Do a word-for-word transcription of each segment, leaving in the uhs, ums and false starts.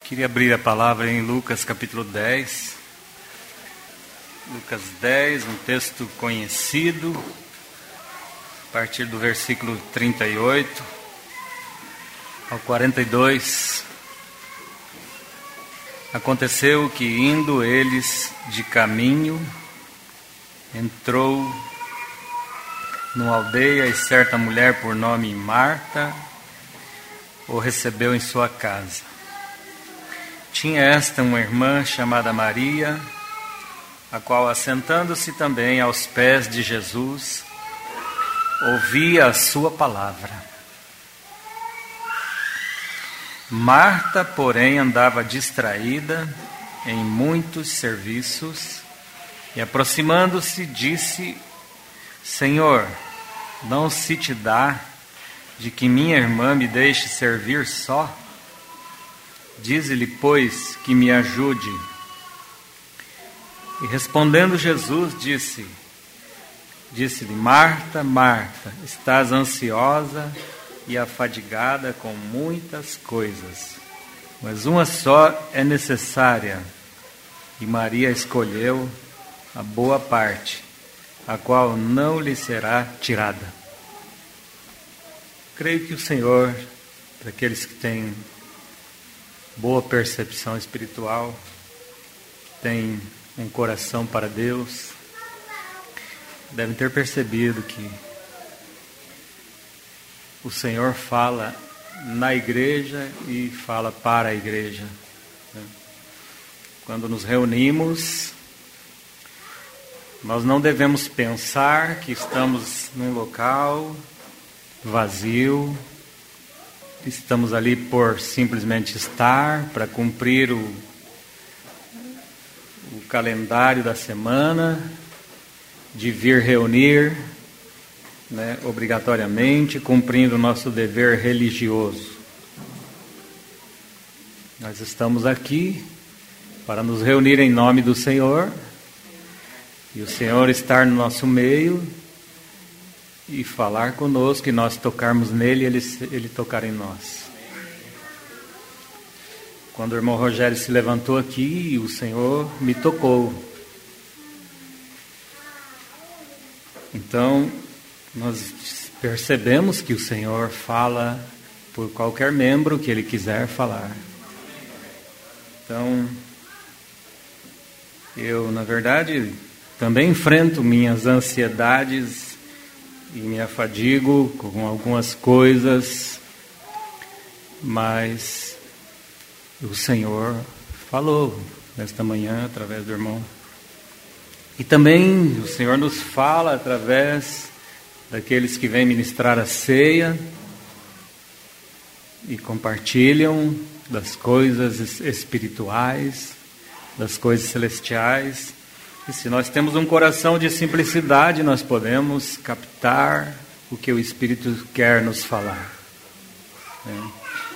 Queria abrir a palavra em Lucas capítulo dez. Lucas dez, um texto conhecido, a partir do versículo trinta e oito ao quarenta e dois. Aconteceu que, indo eles de caminho, entrou numa aldeia e certa mulher por nome Marta o recebeu em sua casa. Tinha esta uma irmã chamada Maria, a qual, assentando-se também aos pés de Jesus, ouvia a sua palavra. Marta, porém, andava distraída em muitos serviços e, aproximando-se, disse: Senhor, não se te dá de que minha irmã me deixe servir só? Dize-lhe, pois, que me ajude. E respondendo Jesus, disse, disse-lhe, Marta, Marta, estás ansiosa e afadigada com muitas coisas, mas uma só é necessária, e Maria escolheu a boa parte, a qual não lhe será tirada. Creio que o Senhor, para aqueles que têm boa percepção espiritual, tem um coração para Deus, devem ter percebido que o Senhor fala na igreja e fala para a igreja. Quando nos reunimos, nós não devemos pensar que estamos num local vazio, estamos ali por simplesmente estar, para cumprir o, o calendário da semana, de vir reunir, né, obrigatoriamente, cumprindo o nosso dever religioso. Nós estamos aqui para nos reunir em nome do Senhor, e o Senhor estar no nosso meio e falar conosco, e nós tocarmos nele, ele, ele tocar em nós. Quando o irmão Rogério se levantou aqui, o Senhor me tocou. Então, nós percebemos que o Senhor fala por qualquer membro que ele quiser falar. Então, eu, na verdade, também enfrento minhas ansiedades e me afadigo com algumas coisas, mas o Senhor falou nesta manhã através do irmão. E também o Senhor nos fala através daqueles que vêm ministrar a ceia e compartilham das coisas espirituais, das coisas celestiais. E se nós temos um coração de simplicidade, nós podemos captar o que o Espírito quer nos falar. É.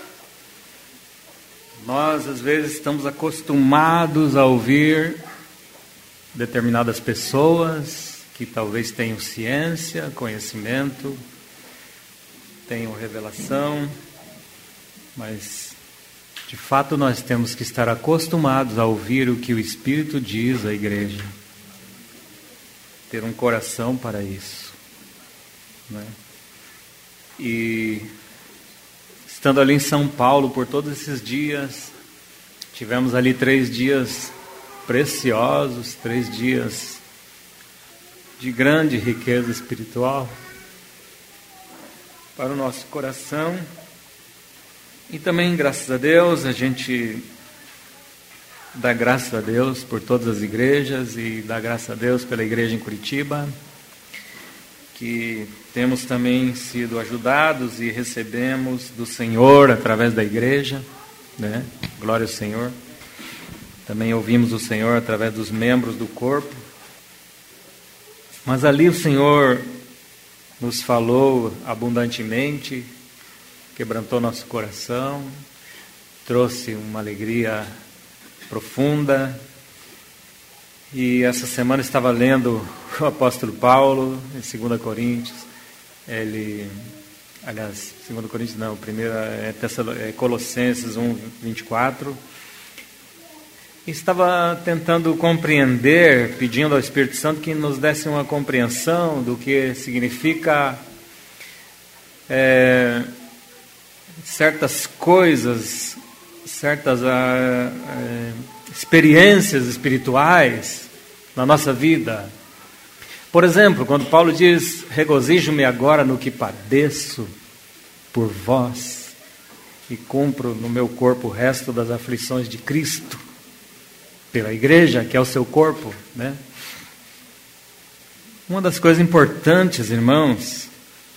Nós, às vezes, estamos acostumados a ouvir determinadas pessoas que talvez tenham ciência, conhecimento, tenham revelação, mas, de fato, nós temos que estar acostumados a ouvir o que o Espírito diz à igreja. Ter um coração para isso, né? E estando ali em São Paulo por todos esses dias, tivemos ali três dias preciosos, três dias de grande riqueza espiritual para o nosso coração. E também, graças a Deus, a gente dá graças a Deus por todas as igrejas e dá graças a Deus pela igreja em Curitiba, que temos também sido ajudados e recebemos do Senhor através da igreja, né? Glória ao Senhor. Também ouvimos o Senhor através dos membros do corpo. Mas ali o Senhor nos falou abundantemente, quebrantou nosso coração, trouxe uma alegria profunda. E essa semana estava lendo o apóstolo Paulo, em dois Coríntios. Ele aliás, segundo Coríntios não, primeiro é, é Colossenses um, vinte e quatro. Estava tentando compreender, pedindo ao Espírito Santo que nos desse uma compreensão do que significa é, certas coisas, certas é, experiências espirituais na nossa vida. Por exemplo, quando Paulo diz: regozijo-me agora no que padeço por vós e cumpro no meu corpo o resto das aflições de Cristo, pela igreja, que é o seu corpo, né? Uma das coisas importantes, irmãos,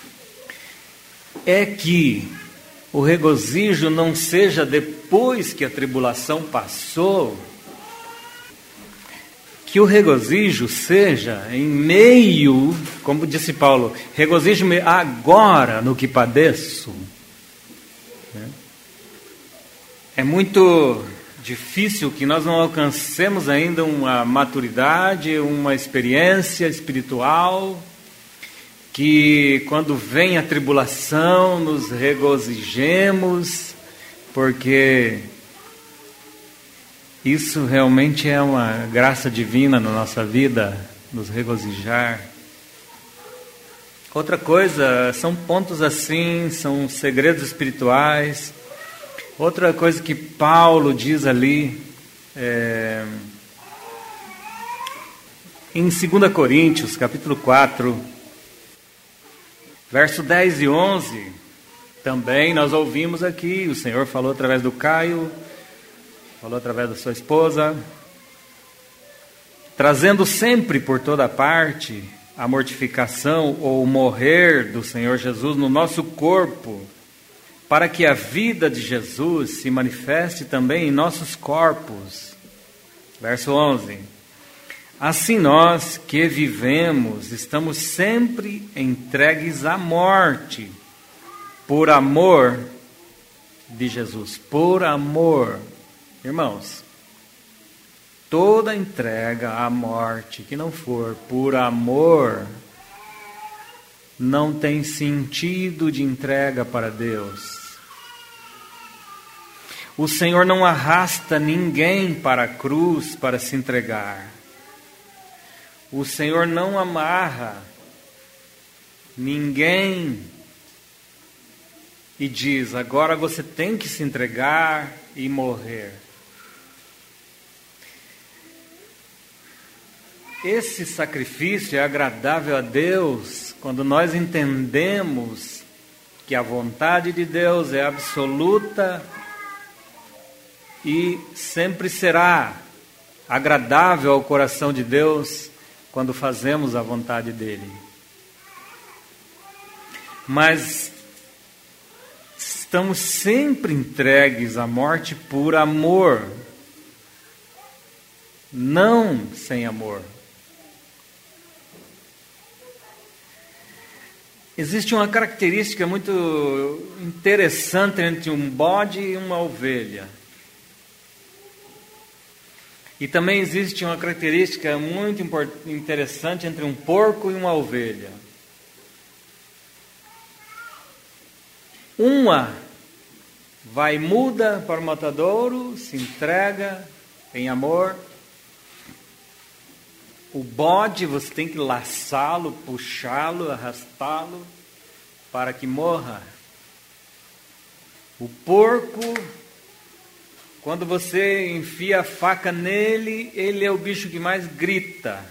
é que o regozijo não seja depois que a tribulação passou, que o regozijo seja em meio, como disse Paulo, regozijo-me agora no que padeço. É muito difícil que nós não alcancemos ainda uma maturidade, uma experiência espiritual, que quando vem a tribulação nos regozijemos, porque isso realmente é uma graça divina na nossa vida, nos regozijar. Outra coisa, são pontos assim, são segredos espirituais. Outra coisa que Paulo diz ali, é, em dois Coríntios, capítulo quatro, verso dez e onze, também nós ouvimos aqui, o Senhor falou através do Caio, falou através da sua esposa, trazendo sempre por toda parte a mortificação ou o morrer do Senhor Jesus no nosso corpo, para que a vida de Jesus se manifeste também em nossos corpos. Verso onze. Assim nós que vivemos, estamos sempre entregues à morte, por amor de Jesus. Por amor. Irmãos, toda entrega à morte que não for por amor, não tem sentido de entrega para Deus. O Senhor não arrasta ninguém para a cruz para se entregar. O Senhor não amarra ninguém e diz: agora você tem que se entregar e morrer. Esse sacrifício é agradável a Deus quando nós entendemos que a vontade de Deus é absoluta e sempre será agradável ao coração de Deus quando fazemos a vontade dele. Mas estamos sempre entregues à morte por amor, não sem amor. Existe uma característica muito interessante entre um bode e uma ovelha. E também existe uma característica muito interessante entre um porco e uma ovelha. Uma vai muda para o matadouro, se entrega em amor. O bode você tem que laçá-lo, puxá-lo, arrastá-lo para que morra. O porco, quando você enfia a faca nele, ele é o bicho que mais grita.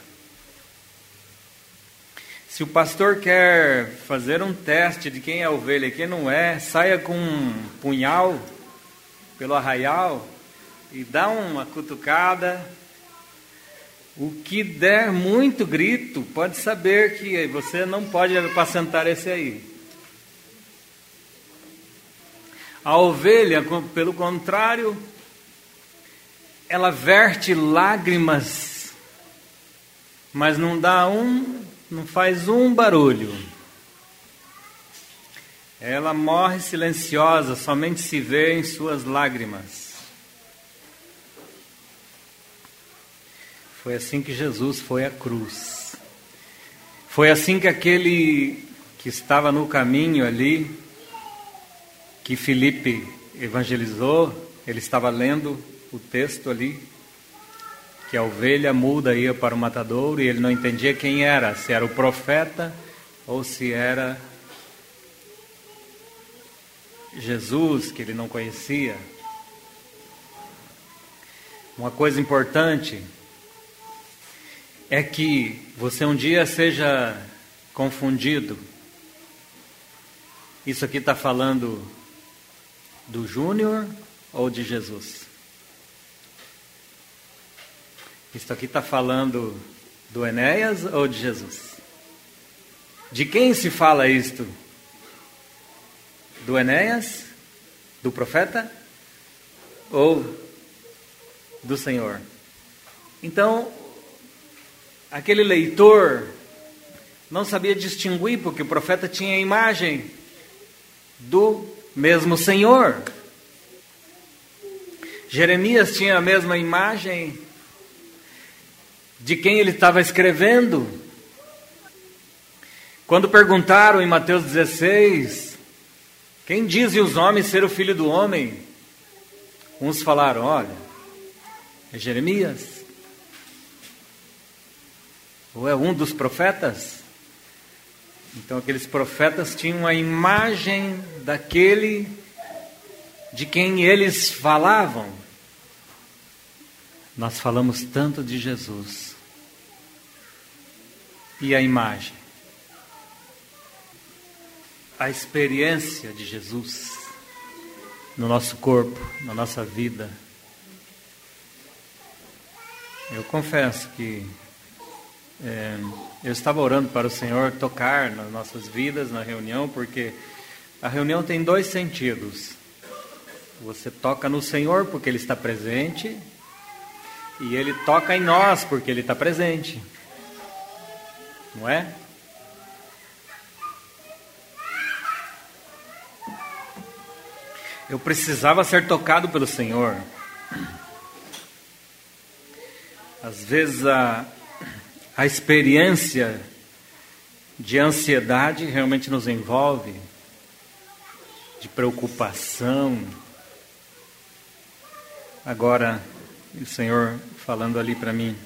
Se o pastor quer fazer um teste de quem é a ovelha e quem não é, saia com um punhal pelo arraial e dá uma cutucada. O que der muito grito, pode saber que você não pode apacentar esse aí. A ovelha, pelo contrário, ela verte lágrimas, mas não dá um, não faz um barulho. Ela morre silenciosa, somente se vê em suas lágrimas. Foi assim que Jesus foi à cruz. Foi assim que aquele que estava no caminho ali, que Filipe evangelizou, ele estava lendo o texto ali, que a ovelha muda ia para o matadouro, e ele não entendia quem era, se era o profeta ou se era Jesus, que ele não conhecia. Uma coisa importante é que você um dia seja confundido. Isso aqui está falando do Júnior ou de Jesus? Isso aqui está falando do Enéas ou de Jesus? De quem se fala isto? Do Enéas? Do profeta? Ou do Senhor? Então, aquele leitor não sabia distinguir, porque o profeta tinha a imagem do mesmo Senhor. Jeremias tinha a mesma imagem de quem ele estava escrevendo. Quando perguntaram em Mateus dezesseis, quem dizem os homens ser o filho do homem? Uns falaram, olha, é Jeremias. Ou é um dos profetas? Então aqueles profetas tinham a imagem daquele de quem eles falavam. Nós falamos tanto de Jesus. E a imagem? A experiência de Jesus no nosso corpo, na nossa vida. Eu confesso que é, eu estava orando para o Senhor tocar nas nossas vidas, na reunião, porque a reunião tem dois sentidos. Você toca no Senhor porque Ele está presente, e Ele toca em nós porque Ele está presente. Não é? Eu precisava ser tocado pelo Senhor. Às vezes a, a experiência de ansiedade realmente nos envolve, de preocupação. Agora, o Senhor falando ali para mim,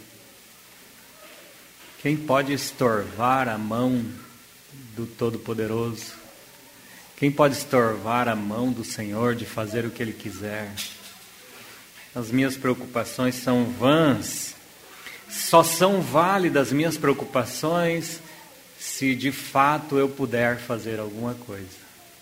quem pode estorvar a mão do Todo-Poderoso? Quem pode estorvar a mão do Senhor de fazer o que Ele quiser? As minhas preocupações são vãs. Só são válidas minhas preocupações se de fato eu puder fazer alguma coisa.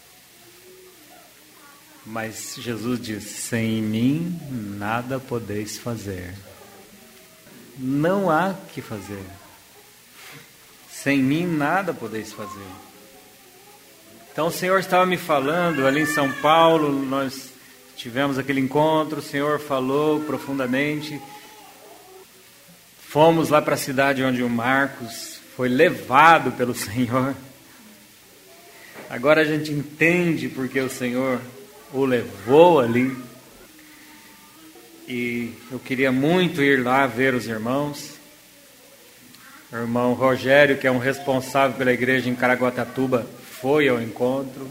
Mas Jesus disse, sem mim nada podeis fazer. Não há que fazer. Sem mim nada podeis fazer. Então o Senhor estava me falando, ali em São Paulo, nós tivemos aquele encontro, o Senhor falou profundamente. Fomos lá para a cidade onde o Marcos foi levado pelo Senhor. Agora a gente entende porque o Senhor o levou ali. E eu queria muito ir lá ver os irmãos. O irmão Rogério, que é um responsável pela igreja em Caraguatatuba, foi ao encontro.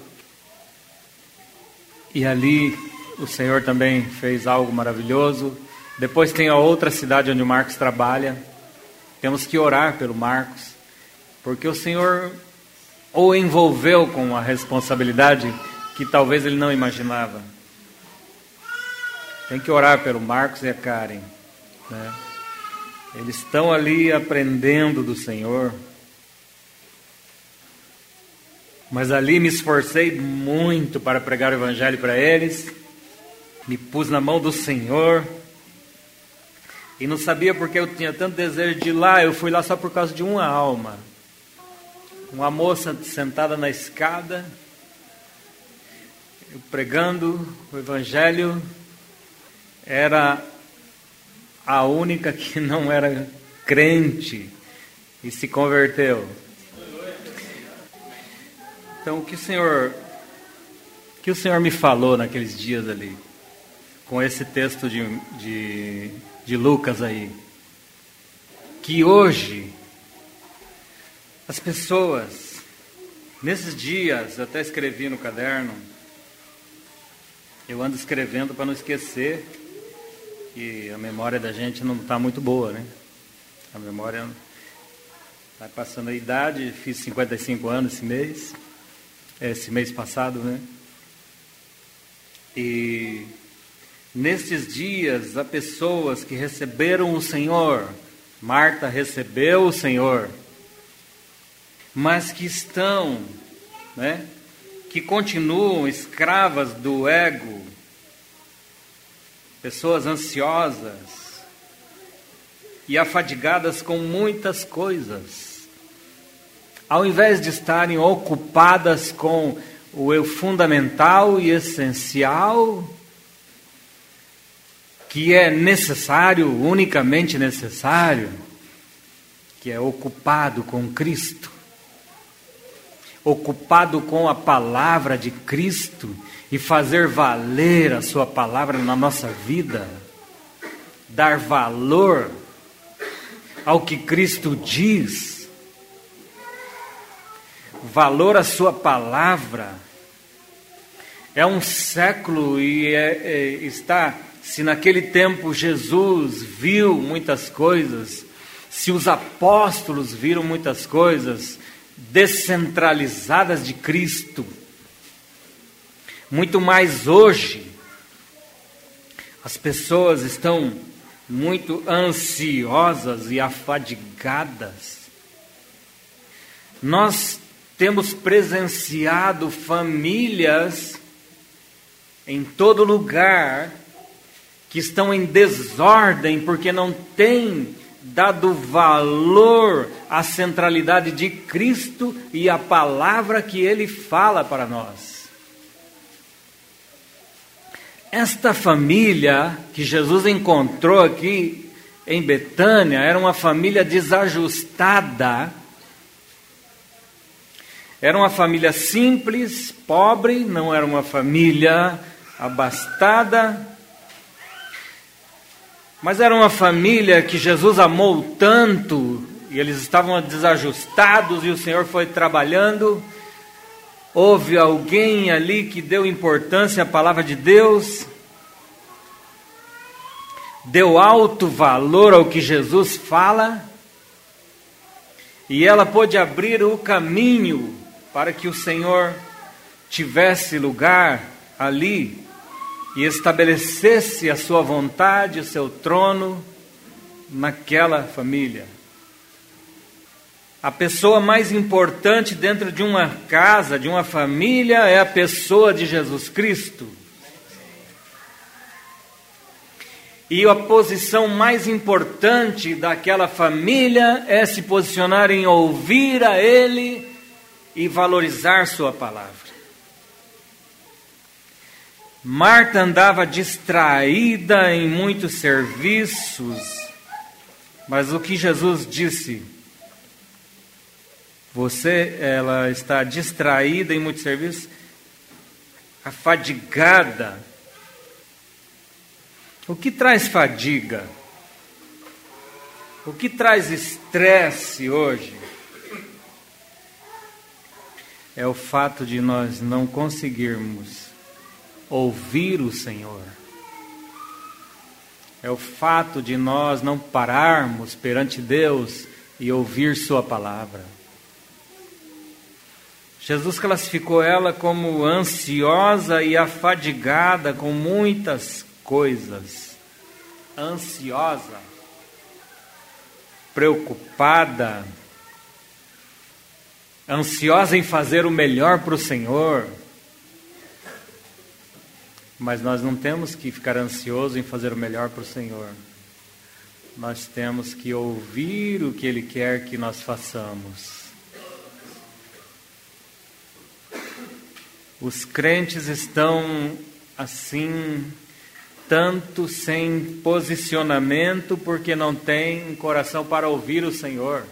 E ali o Senhor também fez algo maravilhoso. Depois tem a outra cidade onde o Marcos trabalha. Temos que orar pelo Marcos, porque o Senhor o envolveu com uma responsabilidade que talvez ele não imaginava. Tem que orar pelo Marcos e a Karen, né? Eles estão ali aprendendo do Senhor. Mas ali me esforcei muito para pregar o Evangelho para eles. Me pus na mão do Senhor. E não sabia porque eu tinha tanto desejo de ir lá. Eu fui lá só por causa de uma alma. Uma moça sentada na escada, eu pregando o Evangelho. Era a única que não era crente e se converteu. Então, o que o Senhor, o que o Senhor me falou naqueles dias ali, com esse texto de, de, de Lucas aí, que hoje as pessoas, nesses dias, eu até escrevi no caderno, Eu ando escrevendo para não esquecer, que a memória da gente não está muito boa, né? A memória vai passando a idade, fiz cinquenta e cinco anos esse mês, esse mês passado, né? E nestes dias há pessoas que receberam o Senhor. Marta recebeu o Senhor, mas que estão, né? Que continuam escravas do ego, pessoas ansiosas e afadigadas com muitas coisas, ao invés de estarem ocupadas com o eu fundamental e essencial, que é necessário, unicamente necessário, que é ocupado com Cristo, ocupado com a palavra de Cristo e fazer valer a sua palavra na nossa vida, dar valor ao que Cristo diz, valor à sua palavra. É um século e é, é, está, se naquele tempo Jesus viu muitas coisas, se os apóstolos viram muitas coisas descentralizadas de Cristo, muito mais hoje, as pessoas estão muito ansiosas e afadigadas. Nós temos presenciado famílias em todo lugar que estão em desordem porque não têm dado valor à centralidade de Cristo e à palavra que Ele fala para nós. Esta família que Jesus encontrou aqui em Betânia era uma família desajustada. Era uma família simples, pobre, não era uma família abastada, mas era uma família que Jesus amou tanto, e eles estavam desajustados, e o Senhor foi trabalhando. Houve alguém ali que deu importância à palavra de Deus, deu alto valor ao que Jesus fala, e ela pôde abrir o caminho para que o Senhor tivesse lugar ali e estabelecesse a sua vontade, o seu trono naquela família. A pessoa mais importante dentro de uma casa, de uma família, é a pessoa de Jesus Cristo. E a posição mais importante daquela família é se posicionar em ouvir a Ele e valorizar sua palavra. Marta andava distraída em muitos serviços, mas o que Jesus disse? Você, ela está distraída em muitos serviços, afadigada. O que traz fadiga? O que traz estresse hoje? É o fato de nós não conseguirmos ouvir o Senhor. É o fato de nós não pararmos perante Deus e ouvir sua palavra. Jesus classificou ela como ansiosa e afadigada com muitas coisas. Ansiosa, preocupada, ansiosa em fazer o melhor para o Senhor. Mas nós não temos que ficar ansiosos em fazer o melhor para o Senhor. Nós temos que ouvir o que Ele quer que nós façamos. Os crentes estão assim, tanto sem posicionamento, porque não têm coração para ouvir o Senhor.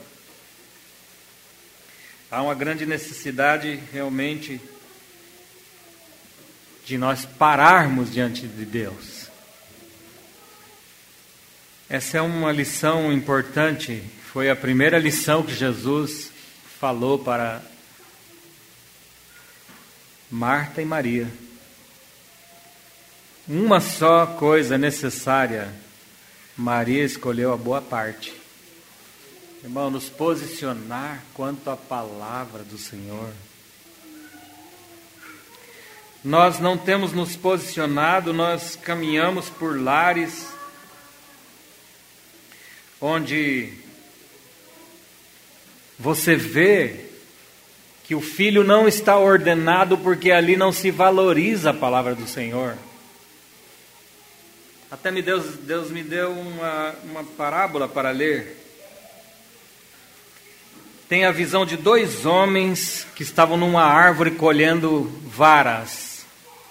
Há uma grande necessidade realmente de nós pararmos diante de Deus. Essa é uma lição importante, foi a primeira lição que Jesus falou para Marta e Maria. Uma só coisa necessária, Maria escolheu a boa parte. Irmão, nos posicionar quanto à palavra do Senhor. Nós não temos nos posicionado, nós caminhamos por lares onde você vê que o filho não está ordenado porque ali não se valoriza a palavra do Senhor. Até me Deus, Deus me deu uma, uma parábola para ler. Tem a visão de dois homens que estavam numa árvore colhendo varas.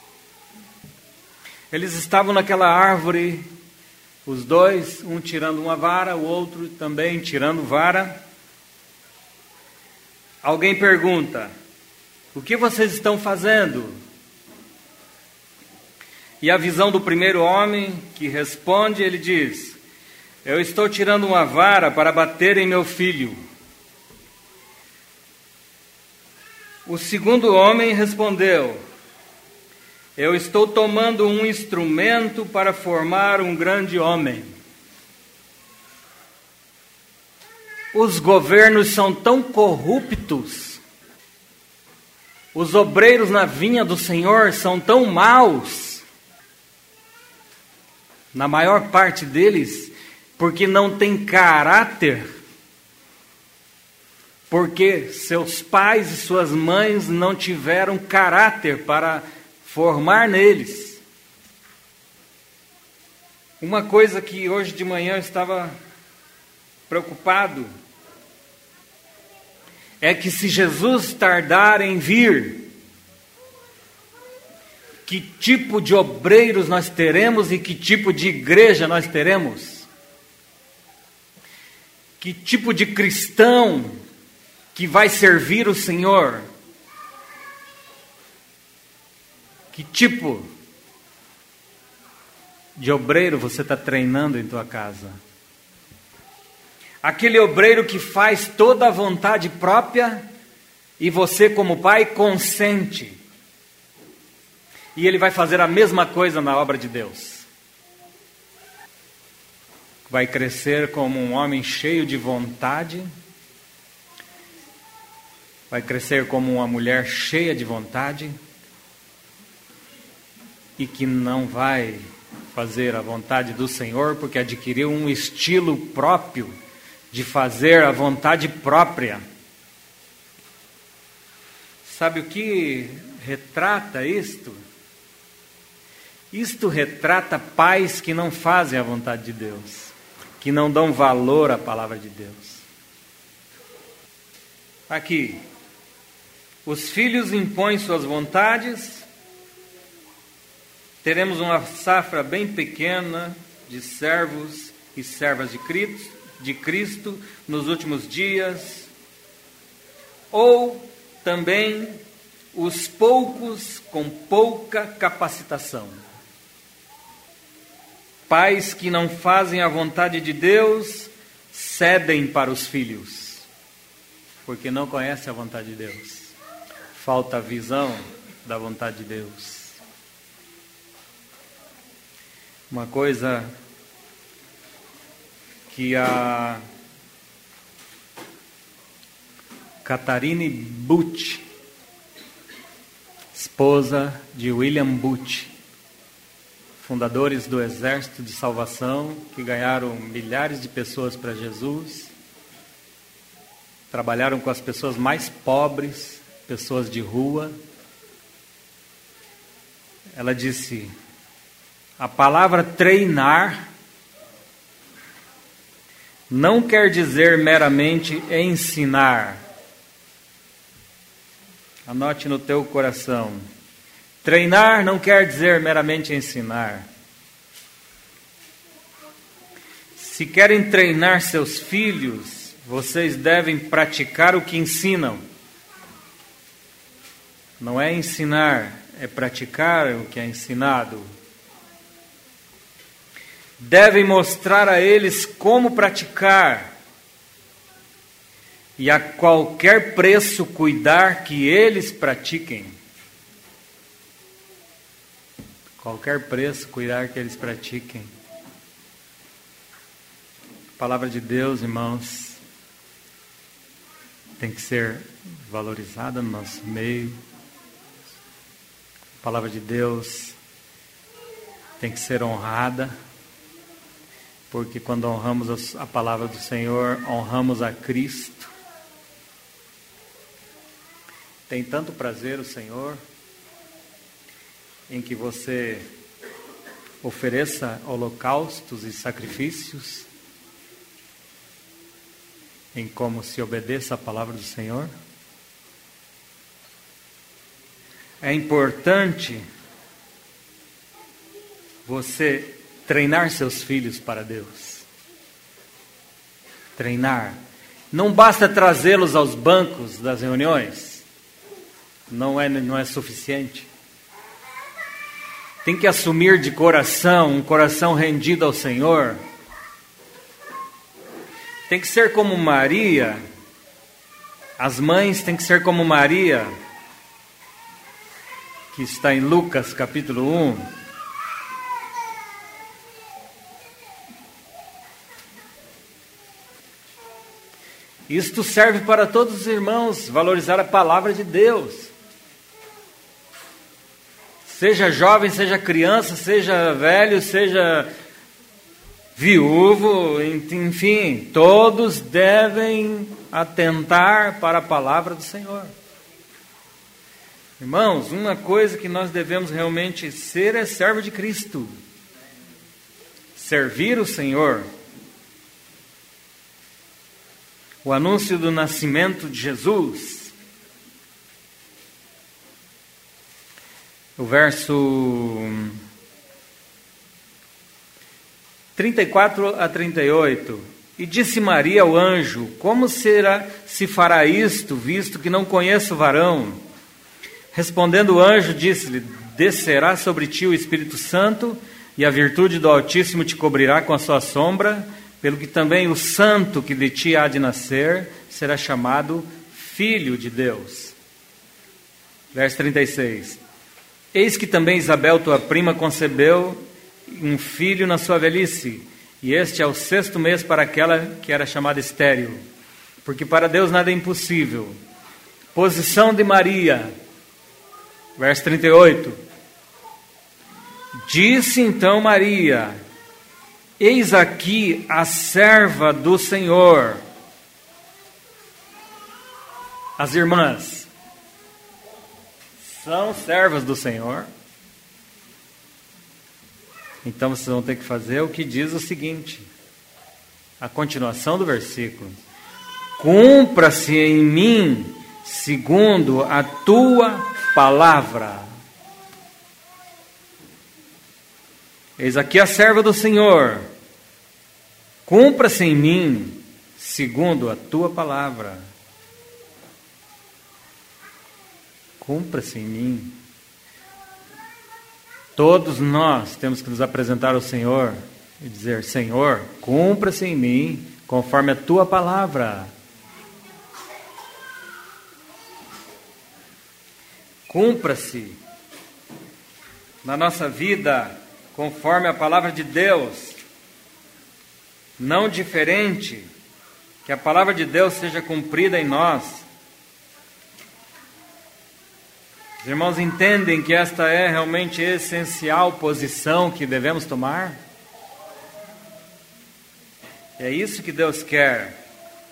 Eles estavam naquela árvore, os dois, um tirando uma vara, o outro também tirando vara. Alguém pergunta: o que vocês estão fazendo? E a visão do primeiro homem que responde, ele diz: eu estou tirando uma vara para bater em meu filho. O segundo homem respondeu: eu estou tomando um instrumento para formar um grande homem. Os governos são tão corruptos, os obreiros na vinha do Senhor são tão maus, na maior parte deles, porque não tem caráter, porque seus pais e suas mães não tiveram caráter para formar neles. Uma coisa que hoje de manhã eu estava preocupado é que se Jesus tardar em vir, que tipo de obreiros nós teremos e que tipo de igreja nós teremos? Que tipo de cristão que vai servir o Senhor? Que tipo de obreiro você está treinando em tua casa? Aquele obreiro que faz toda a vontade própria e você, como pai, consente. E ele vai fazer a mesma coisa na obra de Deus. Vai crescer como um homem cheio de vontade. Vai crescer como uma mulher cheia de vontade. E que não vai fazer a vontade do Senhor porque adquiriu um estilo próprio de fazer a vontade própria. Sabe o que retrata isto? Isto retrata pais que não fazem a vontade de Deus, que não dão valor à palavra de Deus. Aqui, os filhos impõem suas vontades. Teremos uma safra bem pequena de servos e servas de Cristo, de Cristo nos últimos dias, ou também os poucos com pouca capacitação. Pais que não fazem a vontade de Deus cedem para os filhos, porque não conhecem a vontade de Deus. Falta a visão da vontade de Deus. Uma coisa que a Catharine Butch, esposa de William Butch, fundadores do Exército de Salvação, que ganharam milhares de pessoas para Jesus, trabalharam com as pessoas mais pobres, pessoas de rua. Ela disse: a palavra treinar não quer dizer meramente ensinar. Anote no teu coração. Treinar não quer dizer meramente ensinar. Se querem treinar seus filhos, vocês devem praticar o que ensinam. Não é ensinar, é praticar o que é ensinado. Devem mostrar a eles como praticar e a qualquer preço cuidar que eles pratiquem. qualquer preço, cuidar que eles pratiquem. A palavra de Deus, irmãos, tem que ser valorizada no nosso meio. A palavra de Deus tem que ser honrada, porque quando honramos a palavra do Senhor, honramos a Cristo. Tem tanto prazer o Senhor em que você ofereça holocaustos e sacrifícios, em como se obedeça a palavra do Senhor. É importante você treinar seus filhos para Deus. Treinar. Não basta trazê-los aos bancos das reuniões. Não é, não é suficiente. Tem que assumir de coração, um coração rendido ao Senhor. Tem que ser como Maria. As mães têm que ser como Maria, que está em Lucas capítulo um. Isto serve para todos os irmãos, valorizar a palavra de Deus. Seja jovem, seja criança, seja velho, seja viúvo, enfim, todos devem atentar para a palavra do Senhor. Irmãos, uma coisa que nós devemos realmente ser é servo de Cristo. Servir o Senhor. O anúncio do nascimento de Jesus. O verso trinta e quatro a trinta e oito. E disse Maria ao anjo: como será, se fará isto, visto que não conheço varão? Respondendo o anjo, disse-lhe: descerá sobre ti o Espírito Santo, e a virtude do Altíssimo te cobrirá com a sua sombra, pelo que também o santo que de ti há de nascer será chamado Filho de Deus. Verso trinta e seis. Eis que também Isabel, tua prima, concebeu um filho na sua velhice, e este é o sexto mês para aquela que era chamada estéril, porque para Deus nada é impossível. Posição de Maria. Verso trinta e oito. Disse então Maria: eis aqui a serva do Senhor. As irmãs são servas do Senhor. Então vocês vão ter que fazer o que diz o seguinte, a continuação do versículo: cumpra-se em mim segundo a tua palavra. Eis aqui a serva do Senhor, cumpra-se em mim segundo a tua palavra. Cumpra-se em mim. Todos nós temos que nos apresentar ao Senhor e dizer: Senhor, cumpra-se em mim conforme a tua palavra. Cumpra-se na nossa vida conforme a palavra de Deus, não diferente, que a palavra de Deus seja cumprida em nós. Os irmãos entendem que esta é realmente a essencial posição que devemos tomar? É isso que Deus quer.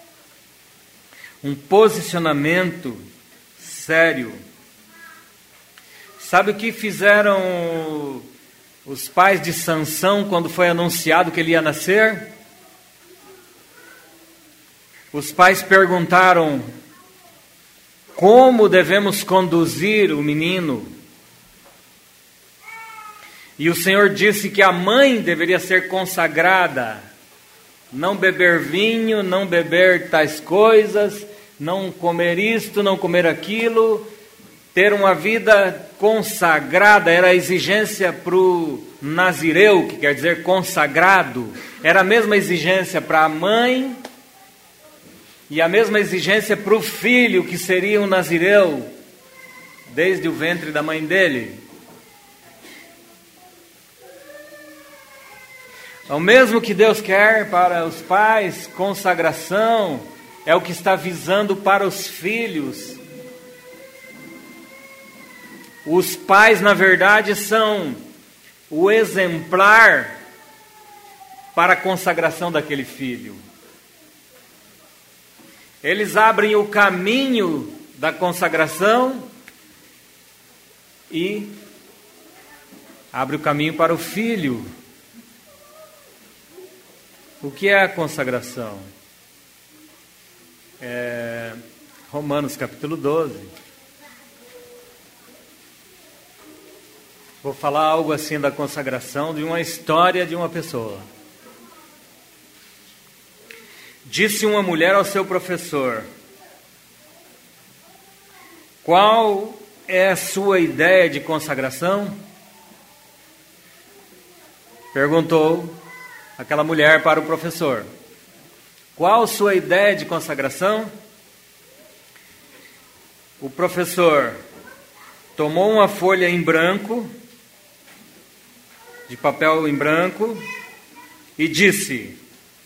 Um posicionamento sério. Sabe o que fizeram os pais de Sansão quando foi anunciado que ele ia nascer? Os pais perguntaram: como devemos conduzir o menino? E o Senhor disse que a mãe deveria ser consagrada, não beber vinho, não beber tais coisas, não comer isto, não comer aquilo, ter uma vida consagrada. Era a exigência para o nazireu, que quer dizer consagrado, era a mesma exigência para a mãe e a mesma exigência para o filho, que seria um nazireu desde o ventre da mãe dele. O mesmo que Deus quer para os pais, consagração, é o que está visando para os filhos. Os pais, na verdade, são o exemplar para a consagração daquele filho. Eles abrem o caminho da consagração e abrem o caminho para o filho. O que é a consagração? É Romanos capítulo doze. Vou falar algo assim da consagração, de uma história de uma pessoa. Disse uma mulher ao seu professor: qual é a sua ideia de consagração? Perguntou aquela mulher para o professor: qual a sua ideia de consagração? O professor tomou uma folha em branco, de papel em branco, e disse: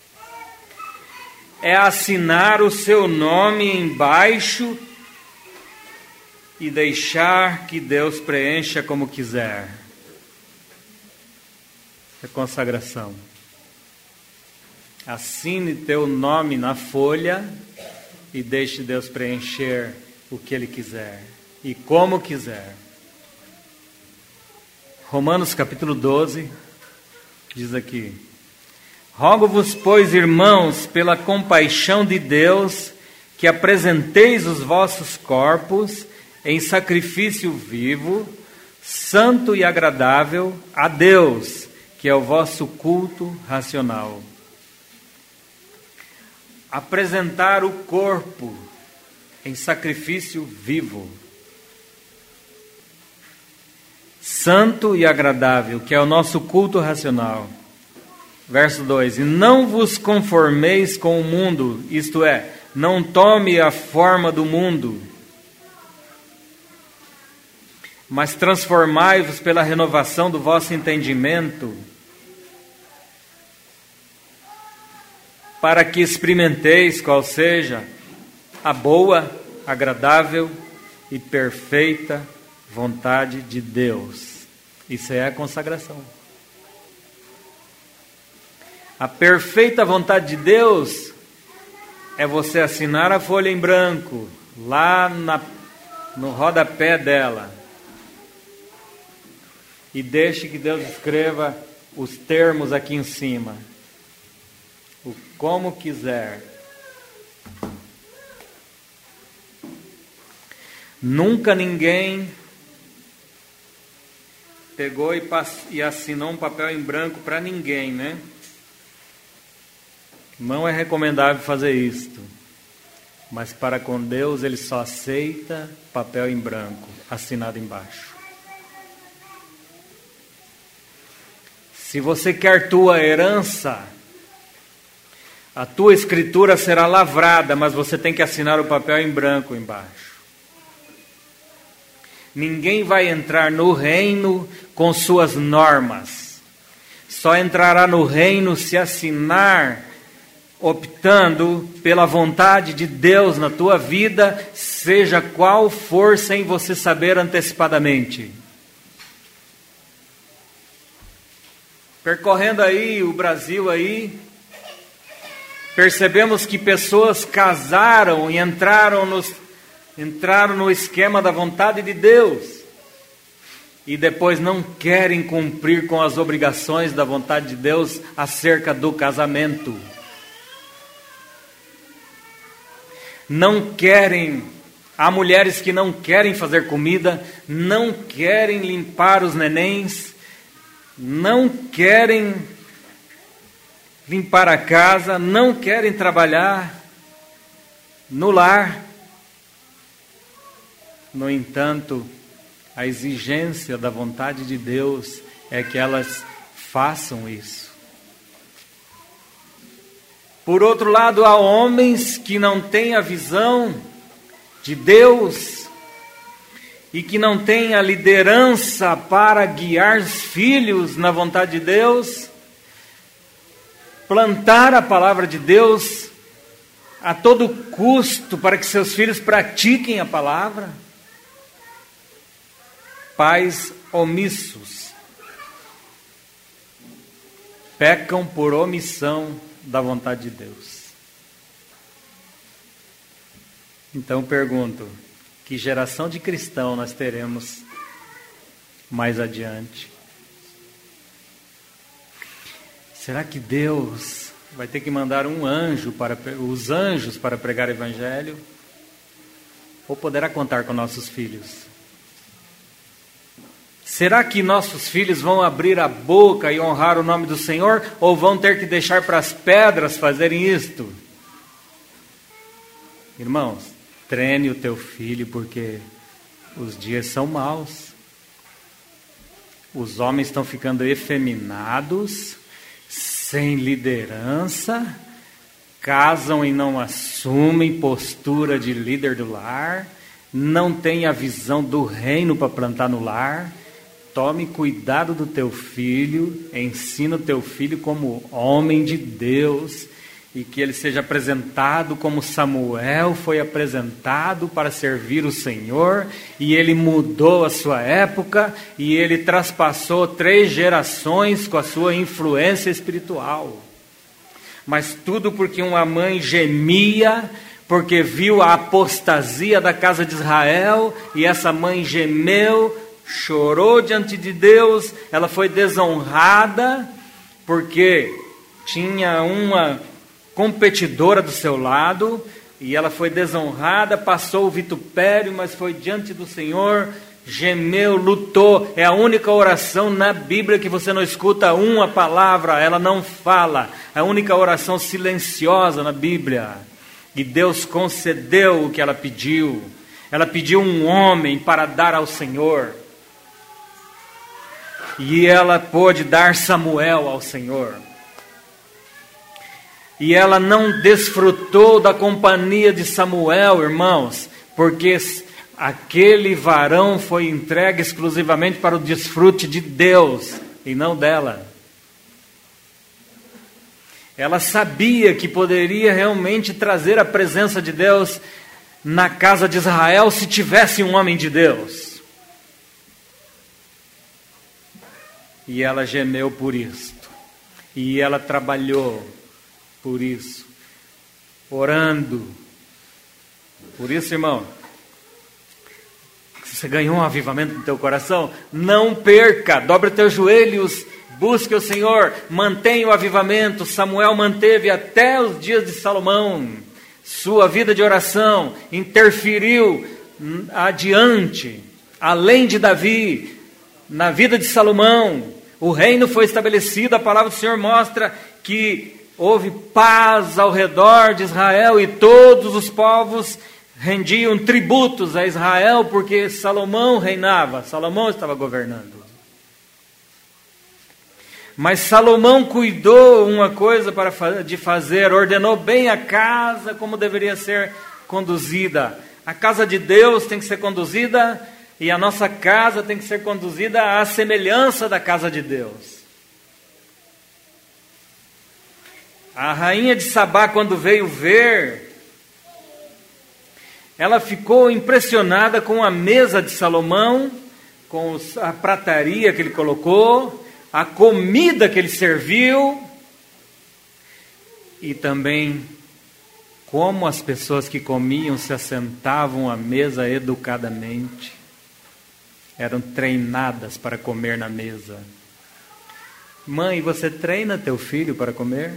é assinar o seu nome embaixo e deixar que Deus preencha como quiser. É consagração. Assine teu nome na folha e deixe Deus preencher o que Ele quiser e como quiser. Romanos capítulo doze diz aqui: rogo-vos, pois, irmãos, pela compaixão de Deus, que apresenteis os vossos corpos em sacrifício vivo, santo e agradável a Deus, que é o vosso culto racional. Apresentar o corpo em sacrifício vivo, santo e agradável, que é o nosso culto racional. Verso dois: e não vos conformeis com o mundo, isto é, não tome a forma do mundo, mas transformai-vos pela renovação do vosso entendimento, para que experimenteis qual seja a boa, agradável e perfeita vontade de Deus. Isso é a consagração. A perfeita vontade de Deus é você assinar a folha em branco, lá na, no rodapé dela, e deixe que Deus escreva os termos aqui em cima, o como quiser. Nunca ninguém pegou e, pass- e assinou um papel em branco para ninguém, né? Não é recomendável fazer isto, mas para com Deus Ele só aceita papel em branco, assinado embaixo. Se você quer tua herança, a tua escritura será lavrada, mas você tem que assinar o papel em branco embaixo. Ninguém vai entrar no reino com suas normas. Só entrará no reino se assinar, optando pela vontade de Deus na tua vida, seja qual for, sem você saber antecipadamente. Percorrendo aí o Brasil aí, percebemos que pessoas casaram e entraram, nos, entraram no esquema da vontade de Deus e depois não querem cumprir com as obrigações da vontade de Deus acerca do casamento. Não querem, há mulheres que não querem fazer comida, não querem limpar os nenéns, não querem limpar a casa, não querem trabalhar no lar. No entanto, a exigência da vontade de Deus é que elas façam isso. Por outro lado, há homens que não têm a visão de Deus e que não têm a liderança para guiar os filhos na vontade de Deus, plantar a palavra de Deus a todo custo para que seus filhos pratiquem a palavra? Pais omissos pecam por omissão da vontade de Deus. Então pergunto, que geração de cristão nós teremos mais adiante? Será que Deus vai ter que mandar um anjo para os anjos para pregar o evangelho? Ou poderá contar com nossos filhos? Será que nossos filhos vão abrir a boca e honrar o nome do Senhor? Ou vão ter que deixar para as pedras fazerem isto? Irmãos, treine o teu filho, porque os dias são maus. Os homens estão ficando efeminados, sem liderança, casam e não assumem postura de líder do lar, não têm a visão do reino para plantar no lar. Tome cuidado do teu filho, ensina o teu filho como homem de Deus, e que ele seja apresentado como Samuel foi apresentado para servir o Senhor, e ele mudou a sua época, e ele traspassou três gerações com a sua influência espiritual. Mas tudo porque uma mãe gemia, porque viu a apostasia da casa de Israel, e essa mãe gemeu, chorou diante de Deus, ela foi desonrada, porque tinha uma competidora do seu lado, e ela foi desonrada, passou o vitupério, mas foi diante do Senhor, gemeu, lutou. É a única oração na Bíblia que você não escuta uma palavra, ela não fala, a única oração silenciosa na Bíblia, e Deus concedeu o que ela pediu. Ela pediu um homem para dar ao Senhor, e ela pôde dar Samuel ao Senhor. E ela não desfrutou da companhia de Samuel, irmãos, porque aquele varão foi entregue exclusivamente para o desfrute de Deus e não dela. Ela sabia que poderia realmente trazer a presença de Deus na casa de Israel se tivesse um homem de Deus. E ela gemeu por isto. E ela trabalhou por isso, orando. Por isso, irmão, se você ganhou um avivamento no teu coração, não perca, dobre teus joelhos, busque o Senhor, mantenha o avivamento. Samuel manteve até os dias de Salomão. Sua vida de oração interferiu adiante, além de Davi, na vida de Salomão. O reino foi estabelecido, a palavra do Senhor mostra que houve paz ao redor de Israel, e todos os povos rendiam tributos a Israel, porque Salomão reinava, Salomão estava governando. Mas Salomão cuidou uma coisa para de fazer, ordenou bem a casa como deveria ser conduzida. A casa de Deus tem que ser conduzida, e a nossa casa tem que ser conduzida à semelhança da casa de Deus. A rainha de Sabá, quando veio ver, ela ficou impressionada com a mesa de Salomão, com a prataria que ele colocou, a comida que ele serviu, e também como as pessoas que comiam se assentavam à mesa educadamente, eram treinadas para comer na mesa. Mãe, você treina teu filho para comer?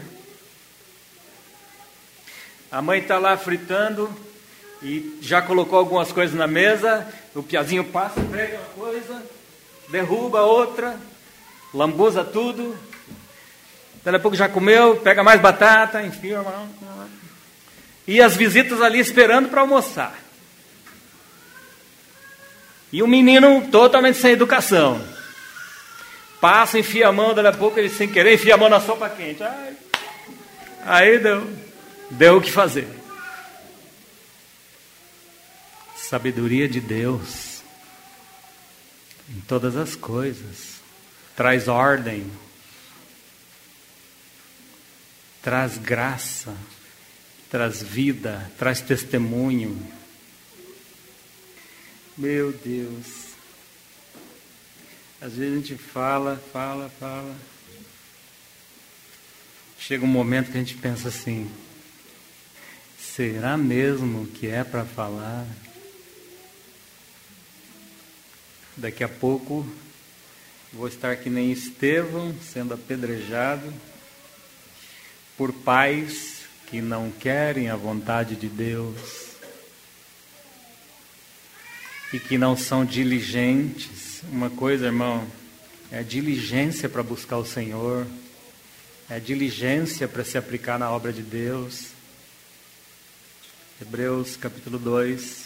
A mãe está lá fritando e já colocou algumas coisas na mesa. O piazinho passa, pega uma coisa, derruba outra, lambuza tudo. Daqui a pouco já comeu, pega mais batata, enfim. E as visitas ali esperando para almoçar. E o menino totalmente sem educação. Passa, enfia a mão, daqui a pouco ele sem querer enfia a mão na sopa quente. Ai. Aí deu. Deu o que fazer. Sabedoria de Deus em todas as coisas traz ordem. traz graça, traz vida, traz testemunho. Meu Deus. Às vezes a gente fala, fala, fala. Chega um momento que a gente pensa assim: será mesmo que é para falar? Daqui a pouco vou estar que nem Estevão, sendo apedrejado por pais que não querem a vontade de Deus e que não são diligentes. Uma coisa, irmão, é a diligência para buscar o Senhor, é a diligência para se aplicar na obra de Deus. Hebreus capítulo dois.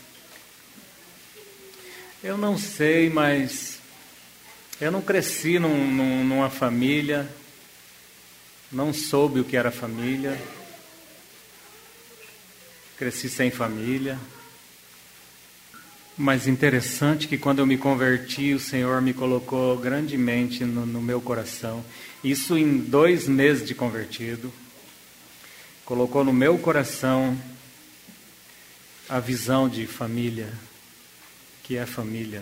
Eu não sei, mas eu não cresci num, num, numa família, não soube o que era família, cresci sem família. Mas interessante que quando eu me converti, o Senhor me colocou grandemente no, no meu coração. Isso em dois meses de convertido. Colocou no meu coração a visão de família, que é família.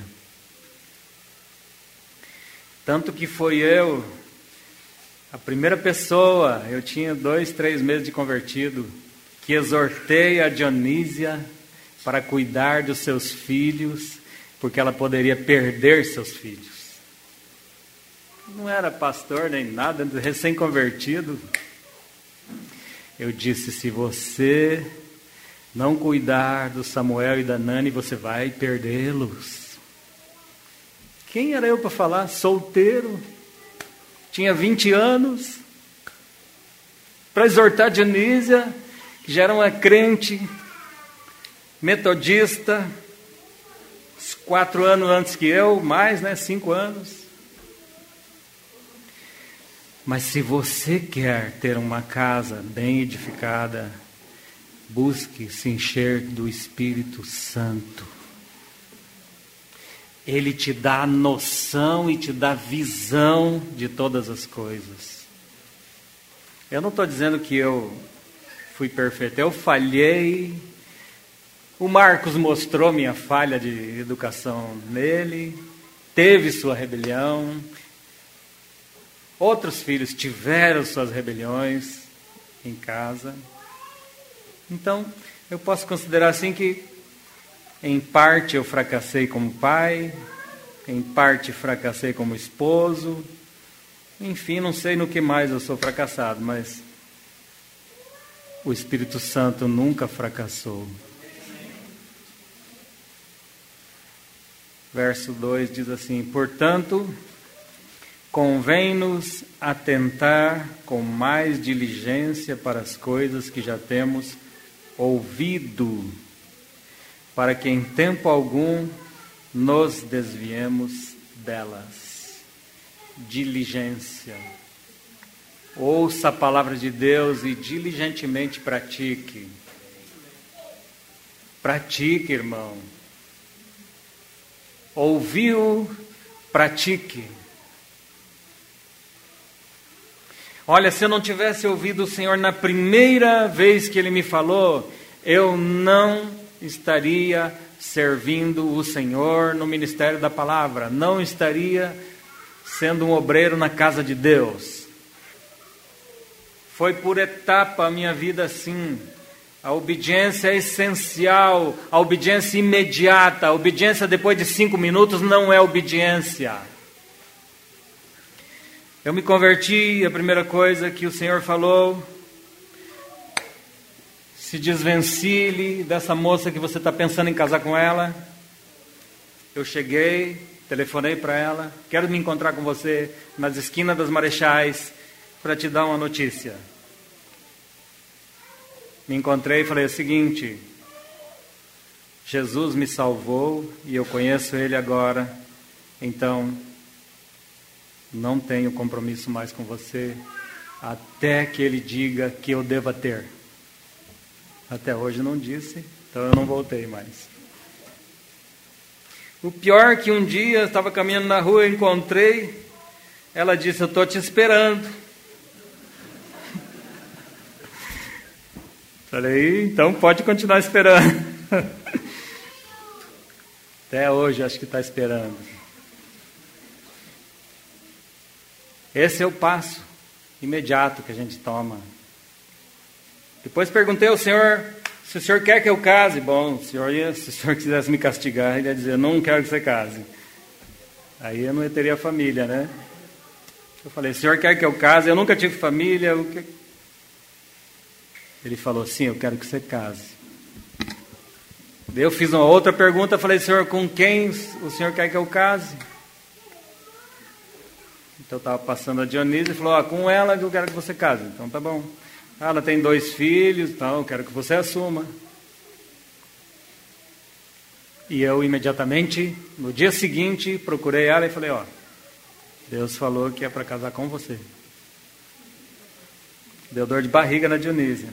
Tanto que foi eu, a primeira pessoa, eu tinha dois, três meses de convertido, que exortei a Dionísia para cuidar dos seus filhos, porque ela poderia perder seus filhos. Não era pastor nem nada, recém-convertido. Eu disse: se você não cuidar do Samuel e da Nani, você vai perdê-los. Quem era eu para falar? Solteiro, tinha vinte anos, para exortar Dionísia, que já era uma crente metodista, quatro anos antes que eu, mais, né? Cinco anos. Mas se você quer ter uma casa bem edificada, busque se encher do Espírito Santo. Ele te dá a noção e te dá visão de todas as coisas. Eu não estou dizendo que eu fui perfeito, eu falhei. O Marcos mostrou minha falha de educação nele, teve sua rebelião. Outros filhos tiveram suas rebeliões em casa. Então, eu posso considerar assim que, em parte, eu fracassei como pai, em parte, fracassei como esposo. Enfim, não sei no que mais eu sou fracassado, mas o Espírito Santo nunca fracassou. Verso dois diz assim: portanto, convém-nos atentar com mais diligência para as coisas que já temos ouvido, para que em tempo algum nos desviemos delas. Diligência. Ouça a palavra de Deus e diligentemente pratique. Pratique, irmão. Ouviu, pratique. Olha, se eu não tivesse ouvido o Senhor na primeira vez que Ele me falou, eu não estaria servindo o Senhor no ministério da palavra, não estaria sendo um obreiro na casa de Deus. Foi por etapa a minha vida assim. A obediência é essencial, a obediência imediata, a obediência depois de cinco minutos não é obediência. Eu me converti, a primeira coisa que o Senhor falou: se desvencilhe dessa moça que você está pensando em casar com ela. Eu cheguei, telefonei para ela: quero me encontrar com você nas esquinas das Marechais para te dar uma notícia. Me encontrei e falei o seguinte: Jesus me salvou e eu conheço Ele agora, então não tenho compromisso mais com você até que Ele diga que eu deva ter. Até hoje não disse, então eu não voltei mais. O pior é que um dia eu estava caminhando na rua, eu encontrei, ela disse: eu estou te esperando. Falei, então pode continuar esperando. Até hoje acho que está esperando. Esse é o passo imediato que a gente toma. Depois perguntei ao Senhor, se o Senhor quer que eu case. Bom, o senhor ia, se o Senhor quisesse me castigar, ele ia dizer, não quero que você case. Aí eu não teria família, né? Eu falei, o Senhor quer que eu case? Eu nunca tive família. Eu que... Ele falou, sim, eu quero que você case. Daí eu fiz uma outra pergunta, falei, Senhor, com quem o Senhor quer que eu case? Então eu estava passando a Dionísia e falou, ah, com ela que eu quero que você case. Então tá bom. Ah, ela tem dois filhos, então eu quero que você assuma. E eu imediatamente, no dia seguinte, procurei ela e falei, ó, Deus falou que é para casar com você. Deu dor de barriga na Dionísia.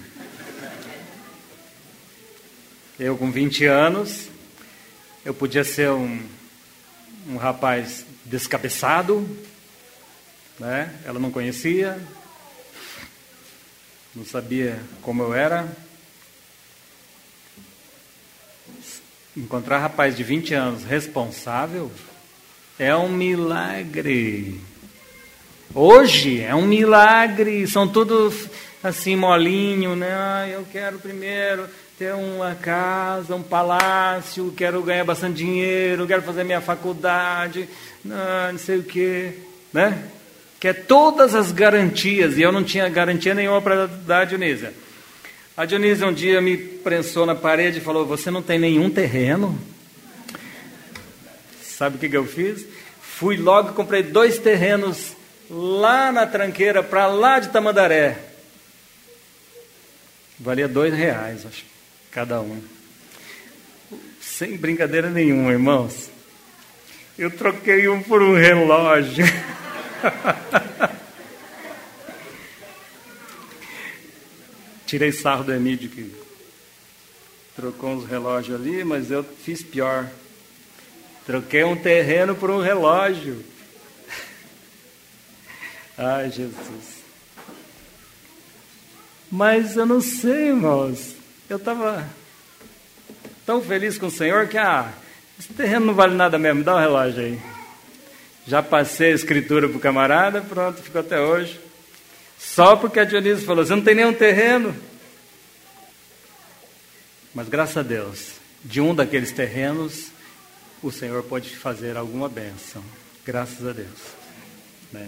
Eu com vinte anos, eu podia ser um, um rapaz descabeçado, né? Ela não conhecia, não sabia como eu era. Encontrar rapaz de vinte anos responsável é um milagre. Hoje é um milagre, são todos assim molinho, né? Ah, eu quero primeiro ter uma casa, um palácio, quero ganhar bastante dinheiro, quero fazer minha faculdade, não, não sei o quê, né? Quer todas as garantias, e eu não tinha garantia nenhuma para dar a Dionísia. A Dionísia um dia me prensou na parede e falou, você não tem nenhum terreno? Sabe o que, que eu fiz? Fui logo e comprei dois terrenos lá na tranqueira, para lá de Tamandaré. Valia dois reais, acho, cada um. Sem brincadeira nenhuma, irmãos. Eu troquei um por um relógio. Tirei sarro do Emílio que trocou uns relógios ali, mas eu fiz pior. Troquei um terreno por um relógio. Ai, Jesus. Mas eu não sei, irmãos. Eu estava tão feliz com o Senhor que, ah, esse terreno não vale nada mesmo, dá um relógio aí. Já passei a escritura para o camarada, pronto, ficou até hoje. Só porque a Dionísia falou, você não tem nenhum terreno? Mas graças a Deus, de um daqueles terrenos, o Senhor pode fazer alguma bênção. Graças a Deus. Né?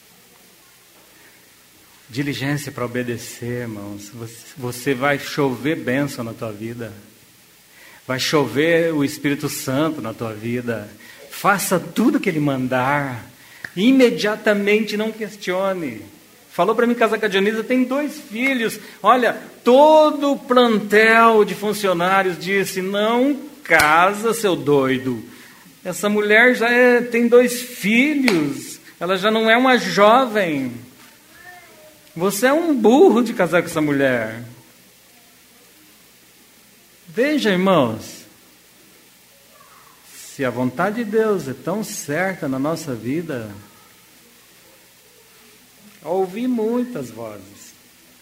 Diligência para obedecer, irmãos. Você, você vai chover bênção na tua vida. Vai chover o Espírito Santo na tua vida. Faça tudo que Ele mandar. Imediatamente, não questione. Falou para mim casar com a Dionísia, tem dois filhos. Olha, todo o plantel de funcionários disse, não casa, seu doido. Essa mulher já é, tem dois filhos. Ela já não é uma jovem. Você é um burro de casar com essa mulher. Veja, irmãos. Se a vontade de Deus é tão certa na nossa vida, ouvi muitas vozes.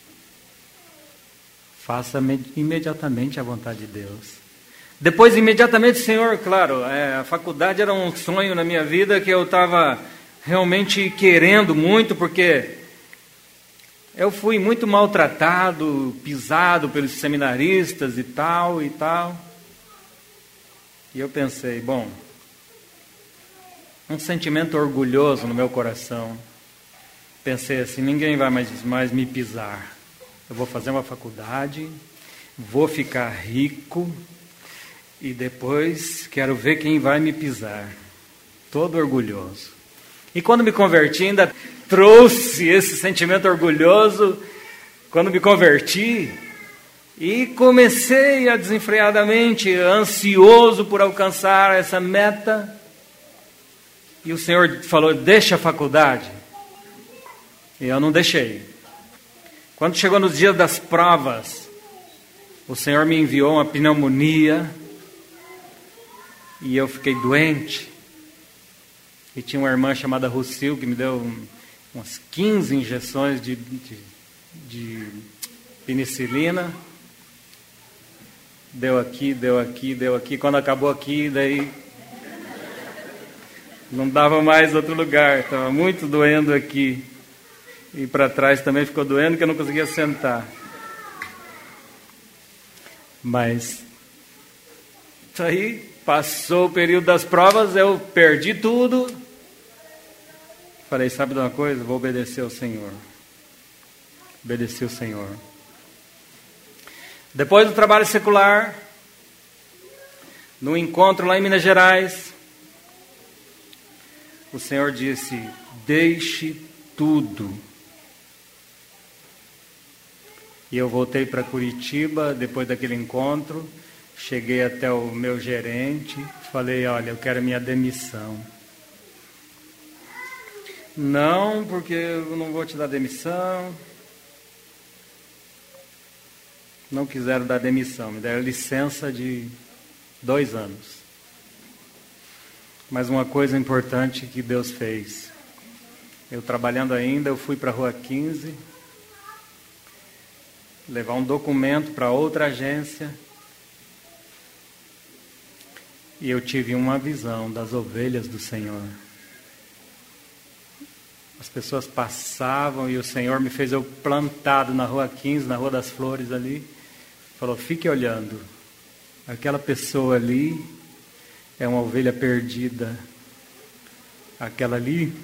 Faça imediatamente a vontade de Deus. Depois, imediatamente, Senhor, claro, é, a faculdade era um sonho na minha vida que eu estava realmente querendo muito, porque eu fui muito maltratado, pisado pelos seminaristas e tal e tal. E eu pensei, bom, um sentimento orgulhoso no meu coração. Pensei assim, ninguém vai mais, mais me pisar. Eu vou fazer uma faculdade, vou ficar rico e depois quero ver quem vai me pisar. Todo orgulhoso. E quando me converti, ainda trouxe esse sentimento orgulhoso quando me converti. E comecei a desenfreadamente, ansioso por alcançar essa meta. E o Senhor falou, deixa a faculdade. E eu não deixei. Quando chegou nos dias das provas, o Senhor me enviou uma pneumonia. E eu fiquei doente. E tinha uma irmã chamada Rucil que me deu um, umas quinze injeções de, de, de penicilina. Deu aqui, deu aqui, deu aqui. Quando acabou aqui, daí não dava mais outro lugar. Estava muito doendo aqui. E para trás também ficou doendo, que eu não conseguia sentar. Mas isso aí, passou o período das provas, eu perdi tudo. Falei, sabe de uma coisa? Vou obedecer ao Senhor. Obedeci ao Senhor. Depois do trabalho secular, num encontro lá em Minas Gerais, o Senhor disse, deixe tudo. E eu voltei para Curitiba, depois daquele encontro, cheguei até o meu gerente, falei, olha, eu quero minha demissão. Não, porque eu não vou te dar demissão. Não quiseram dar demissão, me deram licença de dois anos. Mas uma coisa importante que Deus fez. Eu trabalhando ainda, eu fui para a Rua quinze, levar um documento para outra agência. E eu tive uma visão das ovelhas do Senhor. As pessoas passavam e o Senhor me fez eu plantado na Rua quinze, na Rua das Flores ali. Falou, fique olhando. Aquela pessoa ali é uma ovelha perdida. Aquela ali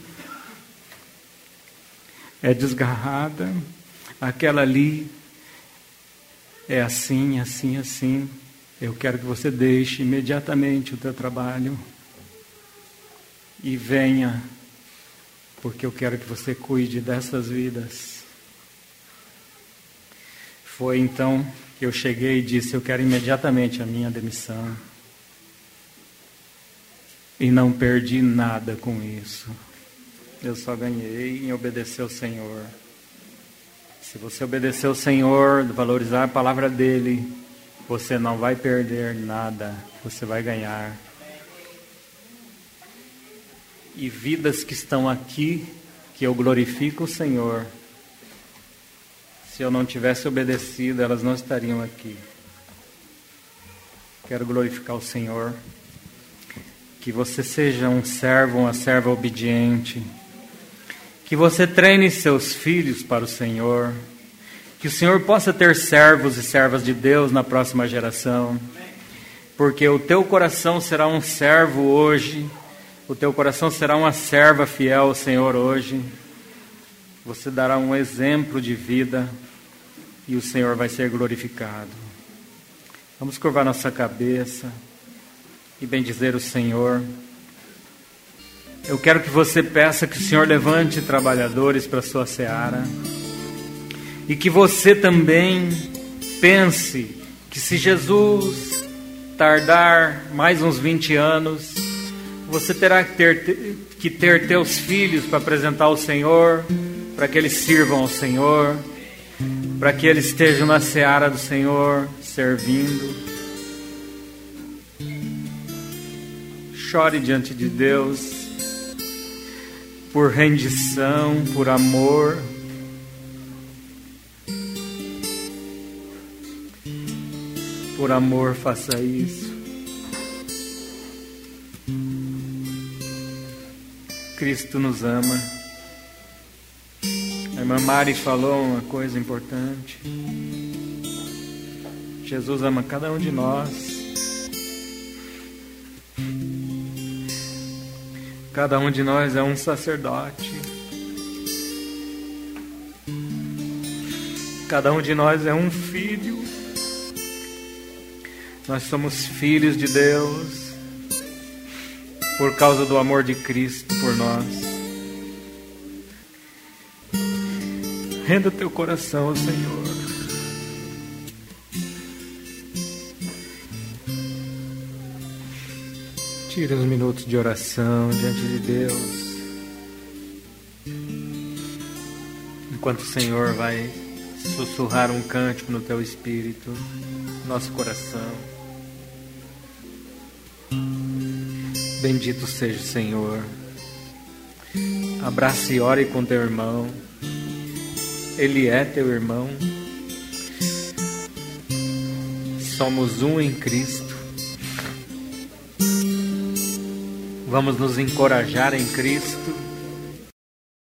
é desgarrada. Aquela ali é assim, assim, assim. Eu quero que você deixe imediatamente o teu trabalho e venha, porque eu quero que você cuide dessas vidas. Foi então que eu cheguei e disse, eu quero imediatamente a minha demissão. E não perdi nada com isso. Eu só ganhei em obedecer ao Senhor. Se você obedecer ao Senhor, valorizar a palavra dEle, você não vai perder nada, você vai ganhar. E vidas que estão aqui, que eu glorifico o Senhor, se eu não tivesse obedecido, elas não estariam aqui. Quero glorificar o Senhor. Que você seja um servo, uma serva obediente. Que você treine seus filhos para o Senhor. Que o Senhor possa ter servos e servas de Deus na próxima geração. Porque o teu coração será um servo hoje. O teu coração será uma serva fiel ao Senhor hoje. Você dará um exemplo de vida. E o Senhor vai ser glorificado. Vamos curvar nossa cabeça e bendizer o Senhor. Eu quero que você peça que o Senhor levante trabalhadores para a sua seara. E que você também pense que se Jesus tardar mais uns vinte anos, você terá que ter, que ter teus filhos para apresentar ao Senhor, para que eles sirvam ao Senhor, para que eles estejam na seara do Senhor, servindo. Chore diante de Deus, por rendição, por amor. Por amor, faça isso. Cristo nos ama. A irmã Mari falou uma coisa importante. Jesus ama cada um de nós. Cada um de nós é um sacerdote. Cada um de nós é um filho. Nós somos filhos de Deus por causa do amor de Cristo por nós. Renda teu coração ao Senhor. Tira os minutos de oração diante de Deus, enquanto o Senhor vai sussurrar um cântico no teu espírito, no nosso coração. Bendito seja o Senhor. Abrace e ore com teu irmão. Ele é teu irmão. somos um em Cristo. Vamos nos encorajar em Cristo.